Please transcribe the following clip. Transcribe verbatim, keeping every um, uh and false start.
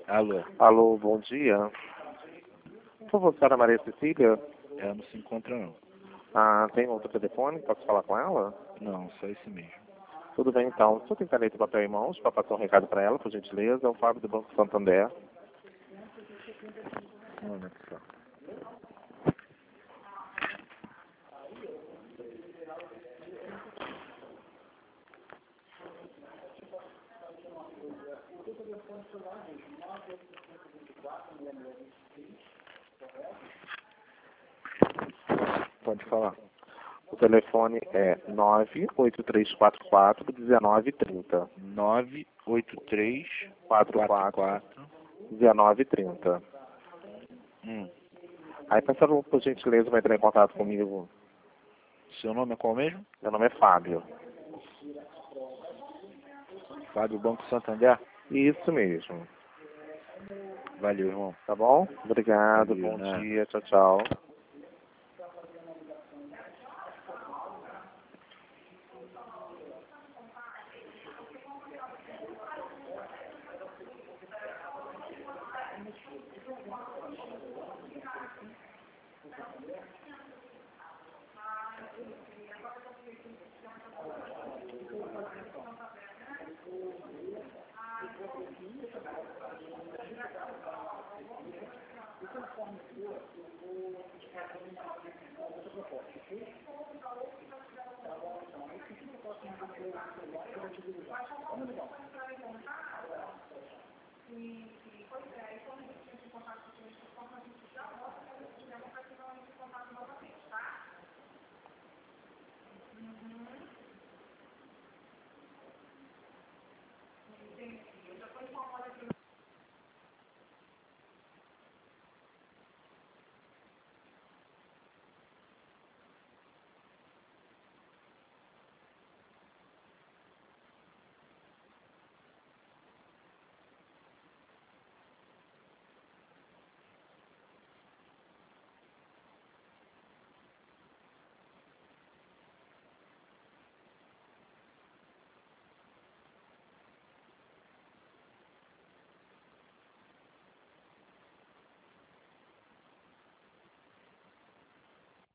Alô, Alô, bom dia. Por favor, senhora Maria Cecília? ela não se encontra não. Ah, tem outro telefone? Posso falar com ela? Não, só esse mesmo. Tudo bem, então. Se eu tenho caneta e papel em mãos, para passar um recado para ela, por gentileza, é o Fábio do Banco Santander. Um momento só. Pode falar. O telefone é nove oito três quatro quatro um nove três zero. nove oito três quatro quatro quatro quatro. um nove três zero. Hum. Aí, pessoal, por gentileza, vai entrar em contato comigo. Seu nome é qual mesmo? Meu nome é Fábio. Fábio Banco Santander? Isso mesmo. Valeu, irmão. Tá bom? Obrigado, Valeu, bom né? dia, tchau, tchau.